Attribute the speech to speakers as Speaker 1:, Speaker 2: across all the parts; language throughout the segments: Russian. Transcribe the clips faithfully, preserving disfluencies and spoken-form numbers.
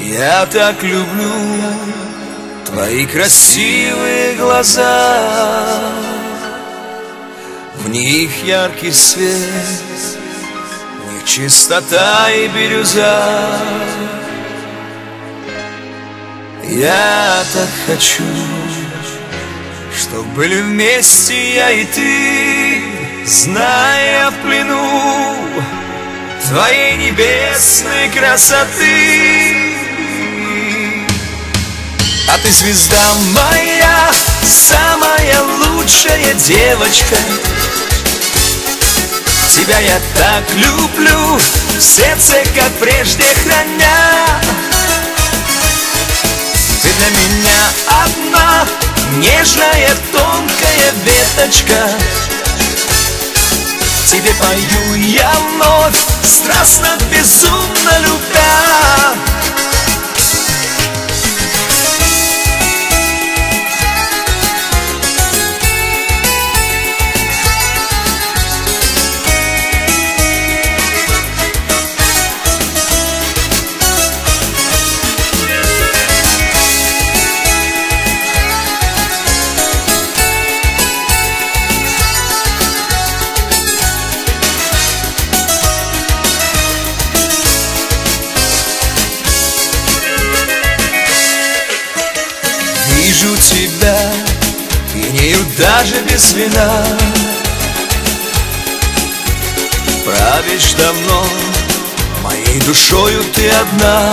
Speaker 1: Я так люблю твои красивые глаза, в них яркий свет, в них чистота и бирюза. Я так хочу, чтоб были вместе я и ты, зная в плену твоей небесной красоты. А ты звезда моя, самая лучшая девочка. Тебя я так люблю, в сердце, как прежде храня. Ты для меня одна, нежная тонкая веточка. Тебе пою я вновь, страстно, безумно любя. Вижу тебя пьянею даже без вина. Правишь давно, моей душою ты одна.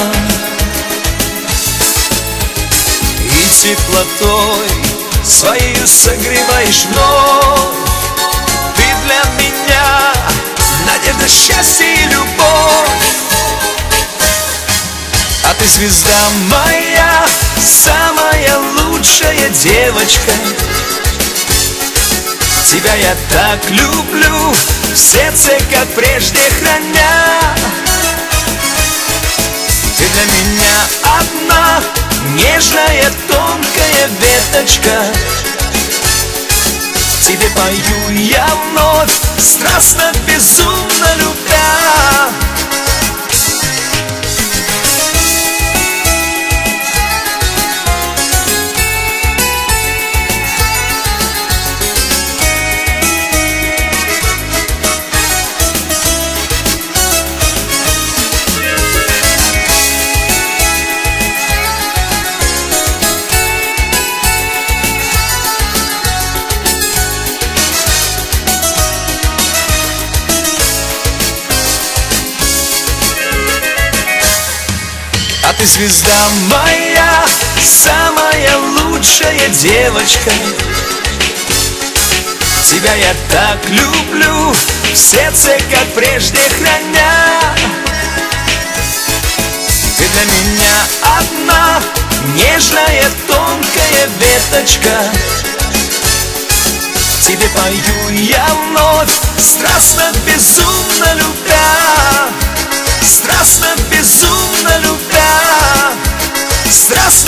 Speaker 1: И теплотой своею согреваешь вновь. Ты для меня надежда, счастье и любовь. А ты звезда моя, самая лучшая девочка. Тебя я так люблю, в сердце, как прежде храня. Ты для меня одна, нежная тонкая веточка. Тебе пою я вновь, страстно, безумно любя. А ты звезда моя, самая лучшая девочка. Тебя я так люблю, в сердце, как прежде храня. Ты для меня одна, нежная тонкая веточка. Тебе пою я вновь, страстно, безумно любя. Страстно, безумно любя. Страстно